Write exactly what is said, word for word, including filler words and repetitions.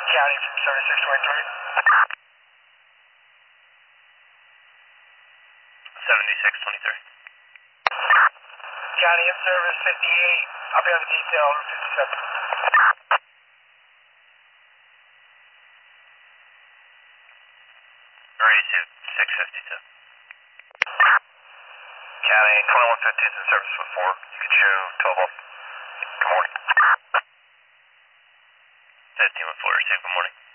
County from seventy-six twenty-three. seventy-six twenty-three. County in service fifty-eight. I'll be on the detail fifty-seven. Receive six fifty-two. County twenty-one fifteen in service for four. You can show twelve up. Good morning. fifteen with four, receive, good morning.